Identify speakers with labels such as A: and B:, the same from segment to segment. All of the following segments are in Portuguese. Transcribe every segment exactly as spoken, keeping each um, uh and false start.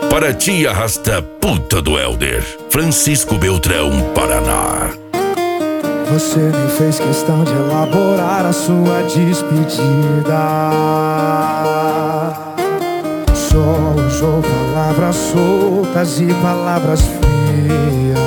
A: Para ti arrasta puta do Helder, Francisco Beltrão, Paraná.
B: Você nem fez questão de elaborar a sua despedida. Só usou palavras soltas e palavras frias.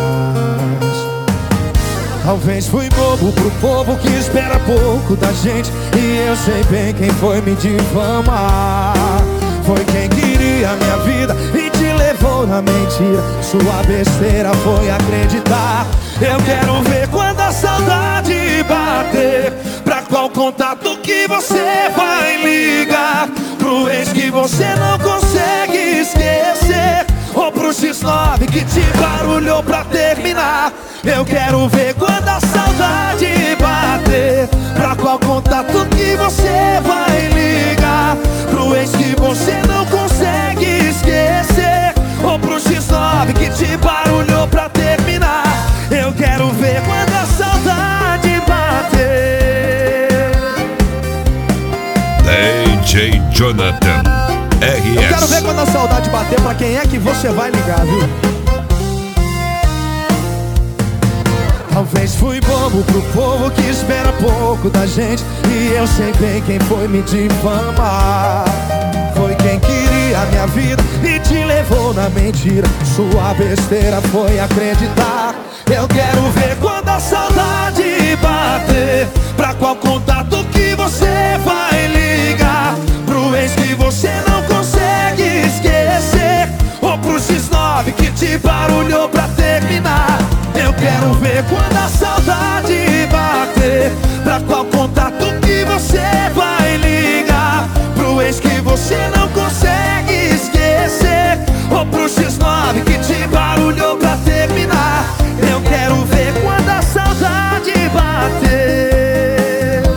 B: Talvez fui bobo pro povo que espera pouco da gente, e eu sei bem quem foi me difamar. Foi quem queria minha vida e te levou na mentira. Sua besteira foi acreditar. Eu quero ver quando a saudade bater, pra qual contato que você vai ligar? Pro ex que você não consegue esquecer, ou pro xis nove que te barulhou pra terminar? Eu quero ver quando a saudade bater, pra qual contato que você vai ligar? Pro ex que você não consegue esquecer, ou pro xis nove que te barulhou pra terminar? Eu quero ver quando a saudade bater.
A: D J Jonathan R S.
B: Eu quero ver quando a saudade bater, pra quem é que você vai ligar, viu? Talvez fui bobo pro povo que espera pouco da gente, e eu sei bem quem foi me difamar. Foi quem queria minha vida e te levou na mentira. Sua besteira foi acreditar. Eu quero ver quando a saudade bater, pra qual contato que você vai ligar? Pro ex que você não consegue esquecer, ou pro xis nove que te barulhou pra terminar? Eu quero ver quando a saudade bater, pra qual contato que você vai ligar? Pro ex que você não consegue esquecer, ou pro xis nove que te barulhou pra terminar? Eu quero ver quando a saudade bater,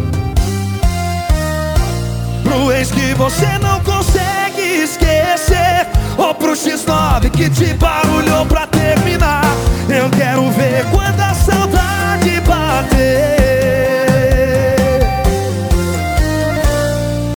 B: pro ex que você não consegue esquecer, ou pro xis nove que te barulhou pra terminar? Eu